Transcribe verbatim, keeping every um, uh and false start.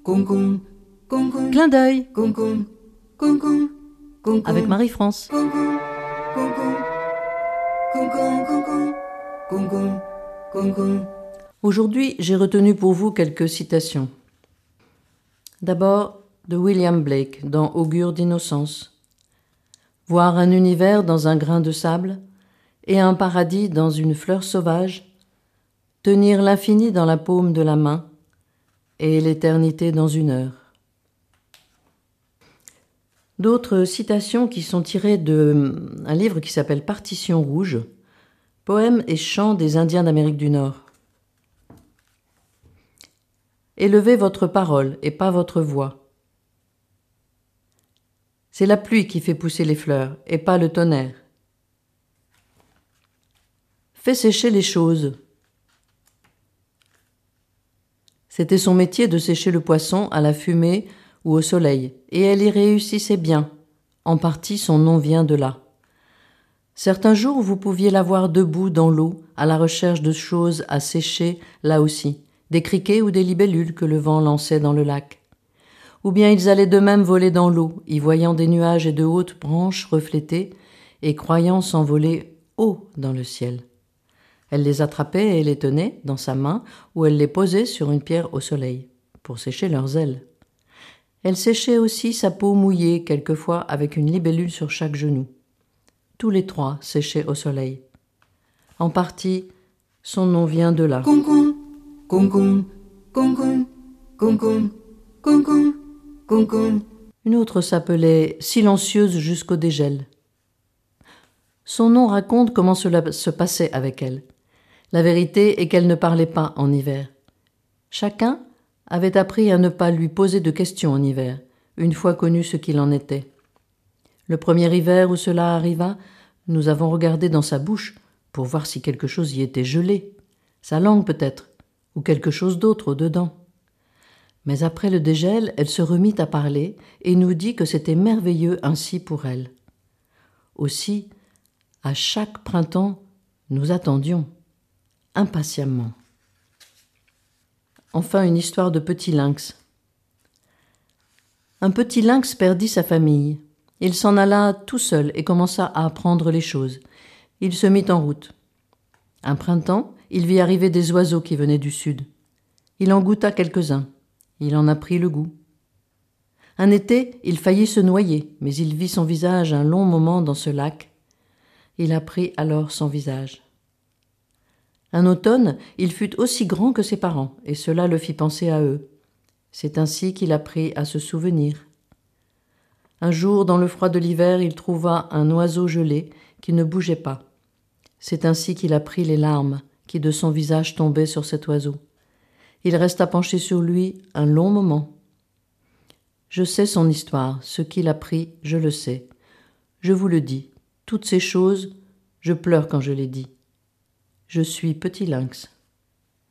Clin d'œil avec Marie-France. Aujourd'hui, j'ai retenu pour vous quelques citations. D'abord, de William Blake dans Augure d'innocence. Voir un univers dans un grain de sable et un paradis dans une fleur sauvage, tenir l'infini dans la paume de la main et l'éternité dans une heure. D'autres citations qui sont tirées d'un livre qui s'appelle Partition rouge, poèmes et chants des Indiens d'Amérique du Nord. Élevez votre parole et pas votre voix. C'est la pluie qui fait pousser les fleurs et pas le tonnerre. Fais sécher les choses. C'était son métier de sécher le poisson à la fumée ou au soleil, et elle y réussissait bien. En partie, son nom vient de là. Certains jours, vous pouviez la voir debout dans l'eau, à la recherche de choses à sécher là aussi, des criquets ou des libellules que le vent lançait dans le lac. Ou bien ils allaient d'eux-mêmes voler dans l'eau, y voyant des nuages et de hautes branches reflétées, et croyant s'envoler haut dans le ciel. Elle les attrapait et les tenait dans sa main, ou elle les posait sur une pierre au soleil, pour sécher leurs ailes. Elle séchait aussi sa peau mouillée, quelquefois avec une libellule sur chaque genou. Tous les trois séchaient au soleil. En partie, son nom vient de là. Une autre s'appelait Silencieuse jusqu'au dégel. Son nom raconte comment cela se passait avec elle. La vérité est qu'elle ne parlait pas en hiver. Chacun avait appris à ne pas lui poser de questions en hiver, une fois connu ce qu'il en était. Le premier hiver où cela arriva, nous avons regardé dans sa bouche pour voir si quelque chose y était gelé, sa langue peut-être, ou quelque chose d'autre au-dedans. Mais après le dégel, elle se remit à parler et nous dit que c'était merveilleux ainsi pour elle. Aussi, à chaque printemps, nous attendions, impatiemment. Enfin, une histoire de petit lynx. Un petit lynx perdit sa famille. Il s'en alla tout seul et commença à apprendre les choses. Il se mit en route. Un printemps, il vit arriver des oiseaux qui venaient du sud. Il en goûta quelques-uns. Il en apprit le goût. Un été, il faillit se noyer, mais il vit son visage un long moment dans ce lac. Il apprit alors son visage. Un automne, il fut aussi grand que ses parents, et cela le fit penser à eux. C'est ainsi qu'il apprit à se souvenir. Un jour, dans le froid de l'hiver, il trouva un oiseau gelé qui ne bougeait pas. C'est ainsi qu'il apprit les larmes qui de son visage tombaient sur cet oiseau. Il resta penché sur lui un long moment. Je sais son histoire, ce qu'il apprit, je le sais. Je vous le dis, toutes ces choses, je pleure quand je les dis. Je suis petit lynx.